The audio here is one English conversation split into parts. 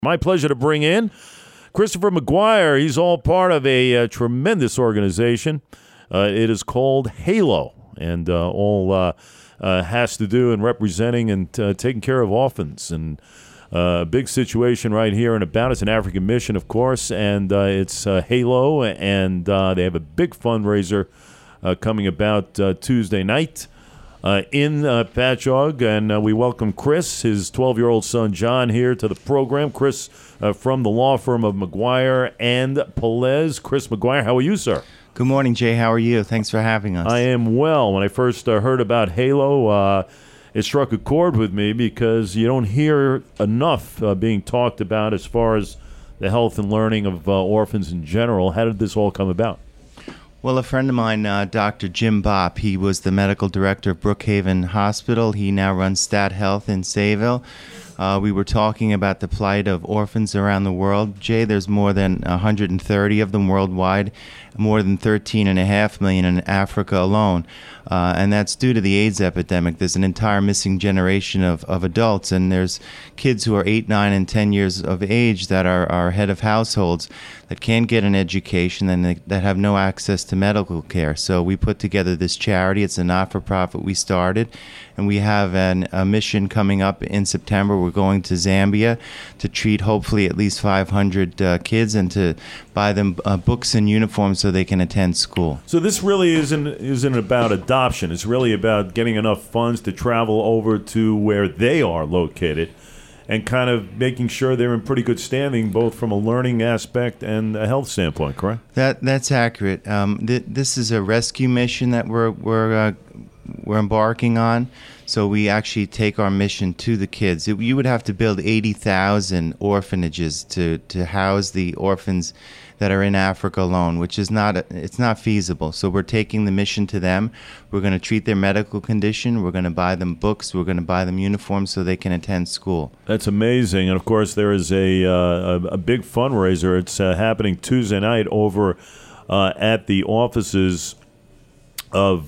My pleasure to bring in Christopher McGuire. He's all part of a tremendous organization. It is called HALO, and all has to do in representing and taking care of orphans. And a big situation right here and about. It's an African mission, of course, and it's HALO, and they have a big fundraiser coming about Tuesday night. In Patchogue, and we welcome Chris, his 12-year-old son John, here to the program. Chris from the law firm of McGuire and Pelez. Chris McGuire, how are you, sir? Good morning, Jay. How are you? Thanks for having us. I am well. When I first heard about HALO, it struck a chord with me because you don't hear enough being talked about as far as the health and learning of orphans in general. How did this all come about? Well, a friend of mine, Dr. Jim Bopp, he was the medical director of Brookhaven Hospital. He now runs Stat Health in Sayville. We were talking about the plight of orphans around the world. Jay, there's more than 130 of them worldwide, more than 13.5 million in Africa alone. And that's due to the AIDS epidemic. There's an entire missing generation of adults, and there's kids who are 8, 9, and 10 years of age that are head of households that can't get an education and that have no access to medical care. So we put together this charity. It's a not-for-profit we started, and we have a mission coming up in September. We're going to Zambia to treat hopefully at least 500 kids and to buy them books and uniforms so they can attend school. So this really isn't about adoption. It's really about getting enough funds to travel over to where they are located and kind of making sure they're in pretty good standing, both from a learning aspect and a health standpoint, correct? That's accurate. This is a rescue mission that we're embarking on. So we actually take our mission to the kids. You would have to build 80,000 orphanages to house the orphans that are in Africa alone, which is not feasible. So we're taking the mission to them. We're going to treat their medical condition. We're going to buy them books. We're going to buy them uniforms so they can attend school. That's amazing. And of course, there is a big fundraiser. It's happening Tuesday night over at the offices of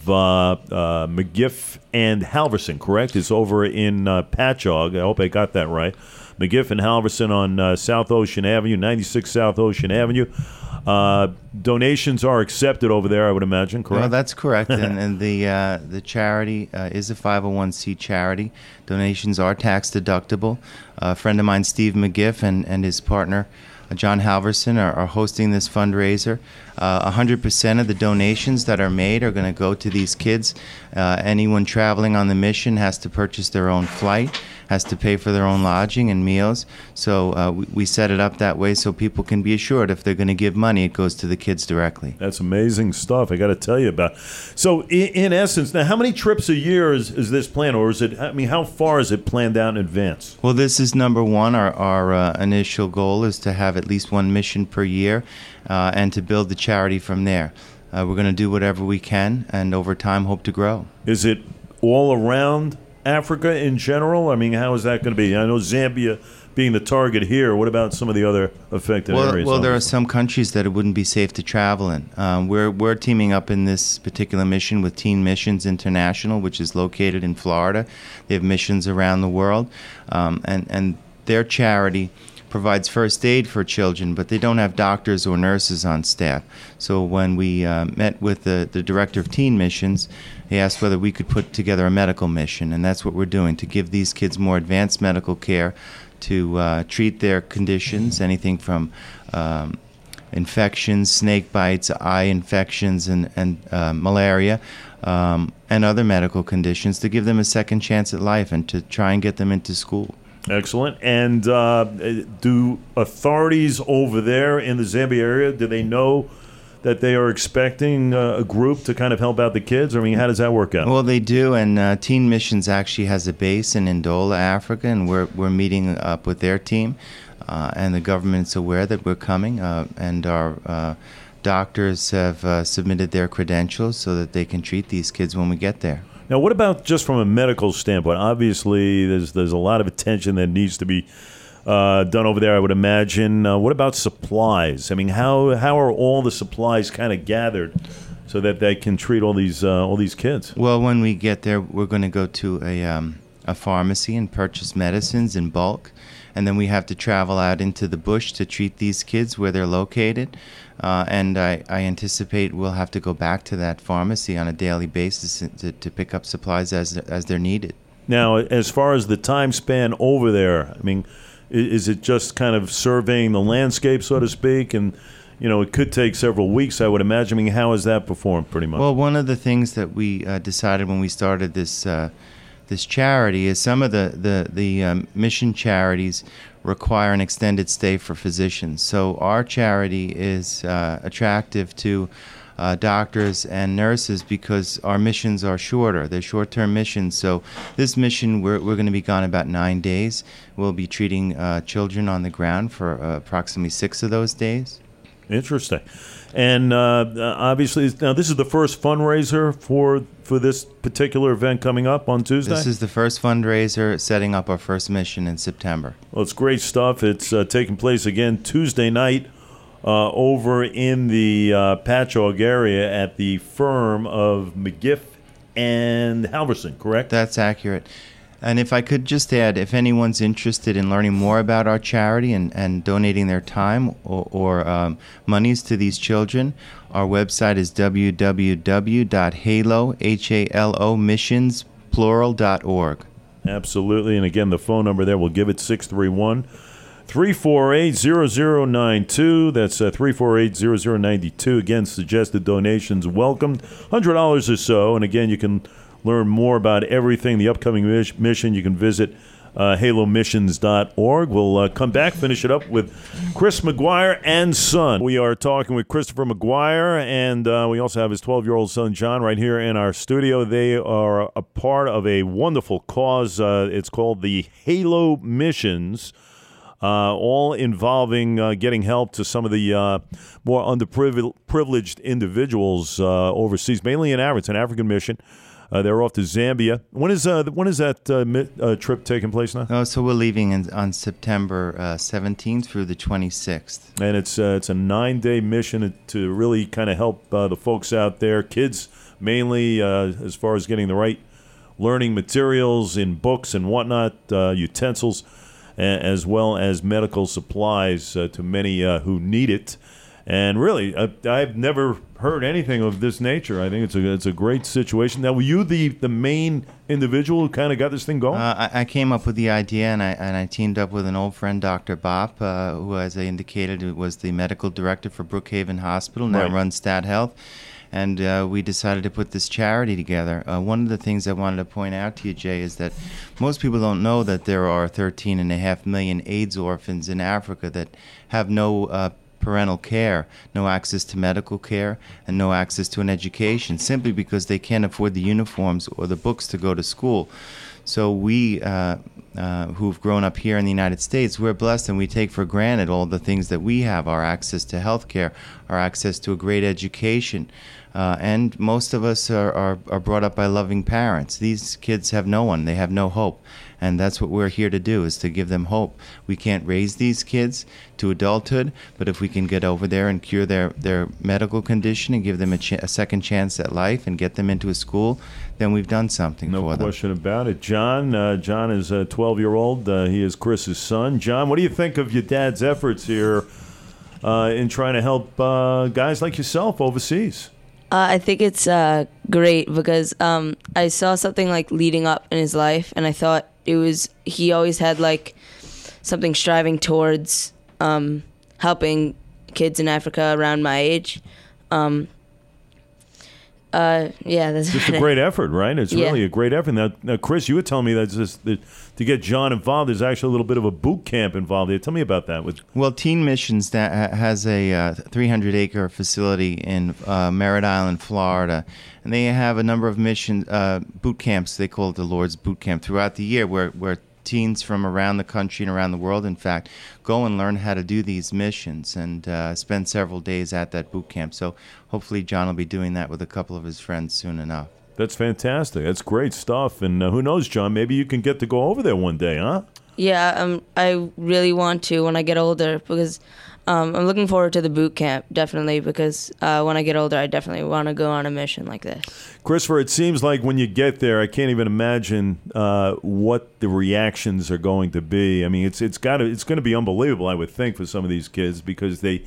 McGiff and Halverson, correct? It's over in Patchogue. I hope I got that right. McGiff and Halverson on South Ocean Avenue, 96 South Ocean Avenue. Donations are accepted over there, I would imagine, correct? Well, that's correct. and the charity is a 501c charity. Donations are tax deductible. A friend of mine, Steve McGiff, and his partner, John Halverson, are hosting this fundraiser. 100% of the donations that are made are going to go to these kids. Anyone traveling on the mission has to purchase their own flight, has to pay for their own lodging and meals. So we set it up that way so people can be assured if they're going to give money, it goes to the kids directly. That's amazing stuff. I got to tell you about. So in essence, now how many trips a year is this planned, or is it? I mean, how far is it planned out in advance? Well, this is number one. Our initial goal is to have at least one mission per year, and to build the charity from there. We're going to do whatever we can, and over time hope to grow. Is it all around Africa in general? I mean, how is that going to be? I know Zambia being the target here. What about some of the other affected areas? Well, there are some countries that it wouldn't be safe to travel in. We're teaming up in this particular mission with Teen Missions International, which is located in Florida. They have missions around the world, and their charity provides first aid for children, but they don't have doctors or nurses on staff. So when we met with the director of Teen Missions, he asked whether we could put together a medical mission, and that's what we're doing, to give these kids more advanced medical care, to treat their conditions, anything from infections, snake bites, eye infections, and malaria, and other medical conditions, to give them a second chance at life and to try and get them into school. Excellent. And do authorities over there in the Zambia area, do they know that they are expecting a group to kind of help out the kids? I mean, how does that work out? Well, they do, and Teen Missions actually has a base in Ndola, Africa, and we're meeting up with their team, and the government's aware that we're coming, and our doctors have submitted their credentials so that they can treat these kids when we get there. Now, what about just from a medical standpoint? Obviously, there's a lot of attention that needs to be done over there, I would imagine. What about supplies? I mean, how are all the supplies kind of gathered so that they can treat all these kids? Well, when we get there, we're going to go to a pharmacy and purchase medicines in bulk. and then we have to travel out into the bush to treat these kids where they're located. And I anticipate we'll have to go back to that pharmacy on a daily basis to pick up supplies as they're needed. Now, as far as the time span over there, I mean, is it just kind of surveying the landscape, so to speak? And, it could take several weeks, I would imagine. I mean, how is that performed, pretty much? Well, one of the things that we decided when we started this charity is some of the mission charities require an extended stay for physicians. So our charity is attractive to doctors and nurses because our missions are shorter. They're short-term missions. So this mission, we're going to be gone about 9 days. We'll be treating children on the ground for approximately 6 of those days. Interesting. And obviously, now this is the first fundraiser for this particular event coming up on Tuesday? This is the first fundraiser, setting up our first mission in September. Well, it's great stuff. It's taking place again Tuesday night over in the Patchogue area at the firm of McGiff and Halverson, correct? That's accurate. And if I could just add, if anyone's interested in learning more about our charity and donating their time or monies to these children, our website is www.halo missions.org. Absolutely. And again, the phone number there, we'll give it 631-348-0092. That's 348-0092. Again, suggested donations welcomed, $100 or so. And again, you can learn more about everything, the upcoming mission. You can visit halomissions.org. We'll come back, finish it up with Chris McGuire and son. We are talking with Christopher McGuire, and we also have his 12-year-old son, John, right here in our studio. They are a part of a wonderful cause. It's called the Halo Missions, all involving getting help to some of the more underprivileged individuals overseas, mainly in Africa. It's an African mission. They're off to Zambia. When is that trip taking place now? Oh, so we're leaving on September 17th through the 26th. And it's a 9-day mission to really kind of help the folks out there, kids mainly, as far as getting the right learning materials in books and whatnot, utensils, as well as medical supplies to many who need it. And really, I've never heard anything of this nature. I think it's a great situation. Now, were you the main individual who kind of got this thing going? I came up with the idea, and I teamed up with an old friend, Dr. Bopp, who, as I indicated, was the medical director for Brookhaven Hospital, now runs Stat Health. And we decided to put this charity together. One of the things I wanted to point out to you, Jay, is that most people don't know that there are 13.5 million AIDS orphans in Africa that have no parental care, no access to medical care, and no access to an education, simply because they can't afford the uniforms or the books to go to school. So we, who've grown up here in the United States, we're blessed, and we take for granted all the things that we have, our access to health care, our access to a great education. And most of us are brought up by loving parents. These kids have no one. They have no hope. And that's what we're here to do, is to give them hope. We can't raise these kids to adulthood, but if we can get over there and cure their medical condition and give them a second chance at life and get them into a school, then we've done something for them. No question about it. John is a 12-year-old. He is Chris's son. John, what do you think of your dad's efforts here in trying to help guys like yourself overseas? I think it's great because I saw something like leading up in his life, and I thought he always had like something striving towards helping kids in Africa around my age. That's just a great effort, right? It's really a great effort. Now, Chris, you were telling me that to get John involved, there's actually a little bit of a boot camp involved there. Tell me about that. Well, Teen Missions has a 300-acre facility in Merritt Island, Florida, and they have a number of mission boot camps. They call it the Lord's Boot Camp throughout the year, where teens from around the country and around the world, in fact, go and learn how to do these missions and spend several days at that boot camp. So hopefully John will be doing that with a couple of his friends soon enough. That's fantastic. That's great stuff. And who knows, John, maybe you can get to go over there one day, huh? Yeah, I really want to when I get older, because I'm looking forward to the boot camp, definitely, because when I get older, I definitely want to go on a mission like this. Christopher, it seems like when you get there, I can't even imagine what the reactions are going to be. I mean, it's going to be unbelievable, I would think, for some of these kids, because they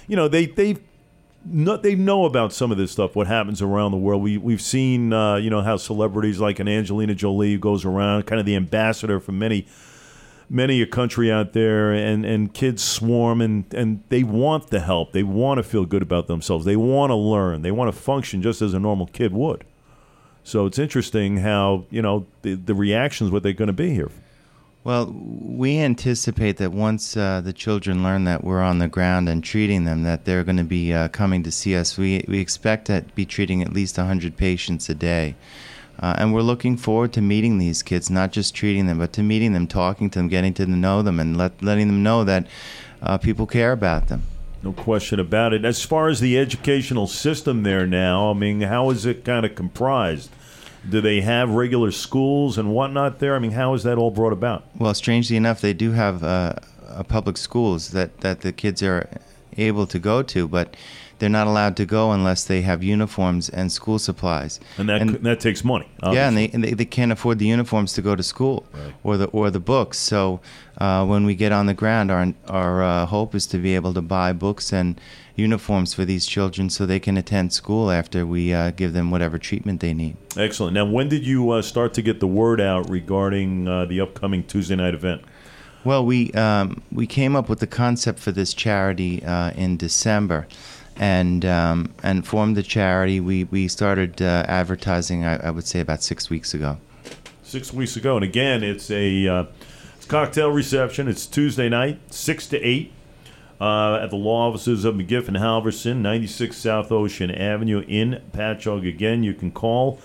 know about some of this stuff, what happens around the world. We've seen how celebrities like an Angelina Jolie goes around, kind of the ambassador for many a country out there, and kids swarm, and they want the help. They want to feel good about themselves. They want to learn. They want to function just as a normal kid would. So it's interesting how, the reactions, what they're going to be here. Well, we anticipate that once the children learn that we're on the ground and treating them, that they're going to be coming to see us. We expect to be treating at least 100 patients a day. And we're looking forward to meeting these kids, not just treating them, but to meeting them, talking to them, getting to know them, and letting them know that people care about them. No question about it. As far as the educational system there now, I mean, how is it kind of comprised? Do they have regular schools and whatnot there? I mean, how is that all brought about? Well, strangely enough, they do have public schools that the kids are able to go to, but they're not allowed to go unless they have uniforms and school supplies. And that takes money, obviously. Yeah, and they can't afford the uniforms to go to school, right, or the books. So when we get on the ground, our hope is to be able to buy books and uniforms for these children so they can attend school after we give them whatever treatment they need. Excellent. Now, when did you start to get the word out regarding the upcoming Tuesday night event? Well, we came up with the concept for this charity in December. And formed the charity. We started advertising, I would say, about 6 weeks ago. 6 weeks ago. And again, it's a cocktail reception. It's Tuesday night, 6 to 8, at the law offices of McGiff and Halverson, 96 South Ocean Avenue in Patchogue. Again, you can call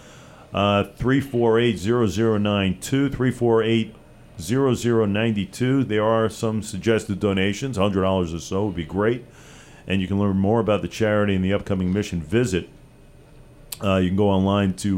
348-0092, 348-0092. There are some suggested donations. $100 or so would be great. And you can learn more about the charity and the upcoming mission visit. You can go online to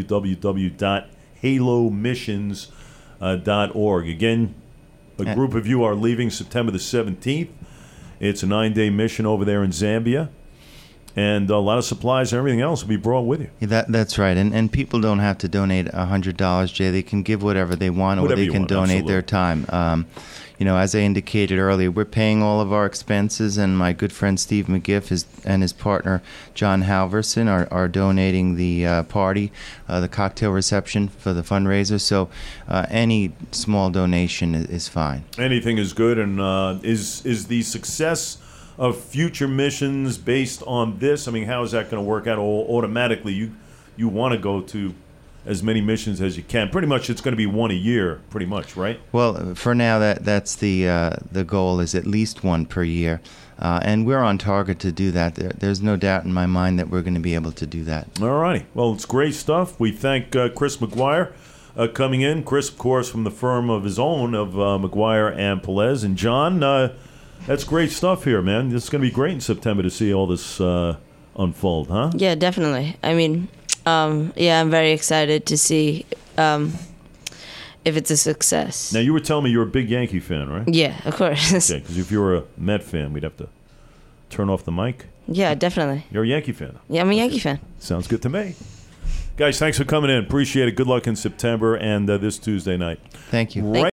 www.halomissions.org. Again, a group of you are leaving September the 17th. It's a 9-day mission over there in Zambia. And a lot of supplies and everything else will be brought with you. Yeah, that's right. And people don't have to donate $100, Jay. They can give whatever they want, or they can donate their time. As I indicated earlier, we're paying all of our expenses, and my good friend Steve McGiff and his partner John Halverson are donating the party, the cocktail reception for the fundraiser. So any small donation is fine. Anything is good. And is the success of future missions based on this? I mean, how is that going to work out? Automatically, you want to go to as many missions as you can. Pretty much, it's going to be one a year, pretty much, right? Well, for now, that's the goal, is at least one per year. And we're on target to do that. There's no doubt in my mind that we're going to be able to do that. All righty. Well, it's great stuff. We thank Chris McGuire coming in. Chris, of course, from the firm of his own of McGuire and Pelez. And John, that's great stuff here, man. It's going to be great in September to see all this unfold, huh? Yeah, definitely. I mean, I'm very excited to see if it's a success. Now, you were telling me you're a big Yankee fan, right? Yeah, of course. Okay, because if you were a Met fan, we'd have to turn off the mic. Yeah, definitely. You're a Yankee fan. Yeah, I'm a Yankee fan. Sounds good to me. Guys, thanks for coming in. Appreciate it. Good luck in September and this Tuesday night. Thank you. Right.